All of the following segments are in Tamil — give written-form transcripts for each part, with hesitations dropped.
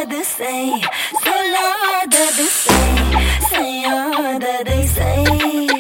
சொல்லாதது செய், சொல்லாதது செய், செய்யாததை செய்.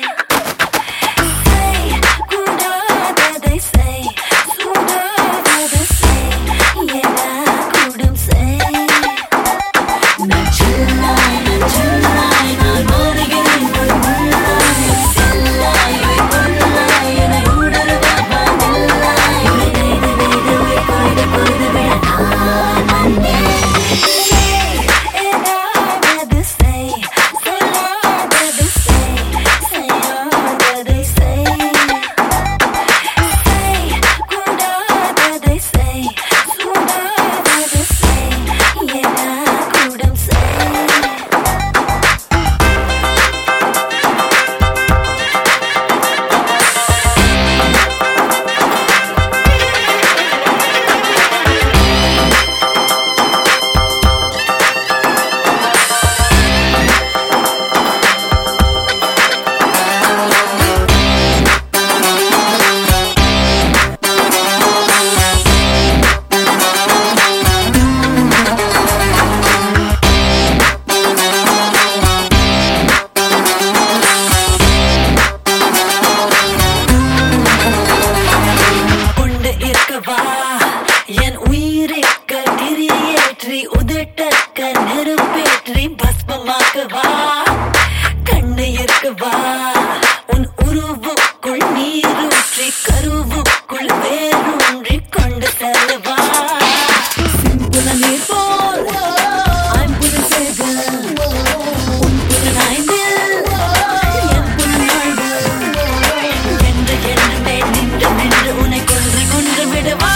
என் உயிரிக்க திரியேற்றி உதட்டக்க நெருப்பேற்றி பஸ்மமாக்கவா, கண்ணு இருக்கவா உன் உருவுக்குள் நீரூற்றி கருவுக்குள் வேரூன்றி கொண்டு செல்லவா. சிம்புல நீர் போல் ஐம்புல சேக உன் புலனாய்ந்தில் என் புலனாய்வு என்று எண்ணமே நின்று நின்று உன்னை கொன்று கொன்று விடுவா.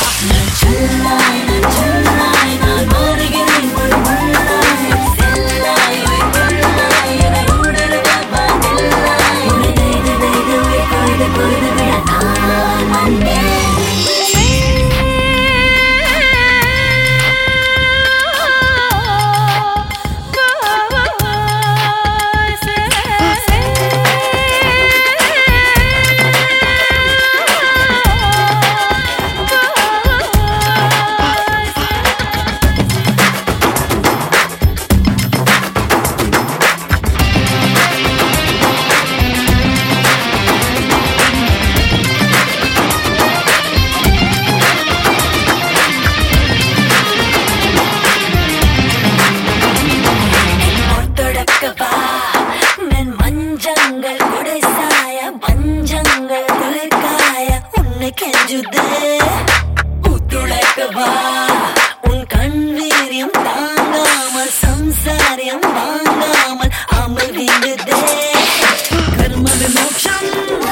மஞ்சங்கள் குடை சாய பஞ்சங்கள் குளிர்காய உன்னை கெஞ்சுதே புத்துழைக்கவா. உன் கண்ணீரியம் தாங்காமல் சம்சாரியம் வாங்காமல் அமல் வீங்குதே. கர்ம விமோக்ஷம்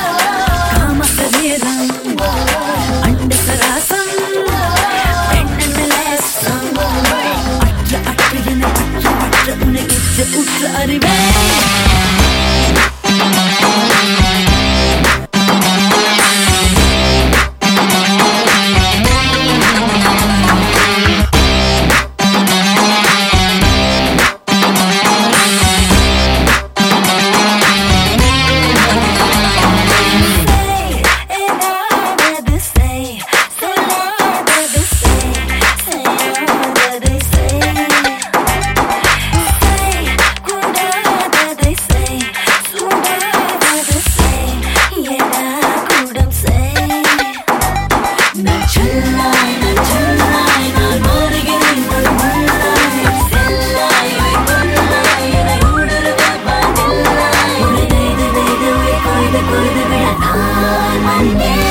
காம சரீரம் அண்ட சராசம் பெண்ணலேசம் அற்ற அற்ற என அற்ற பற்ற உன்னை உற்ற அறிவே. Monday.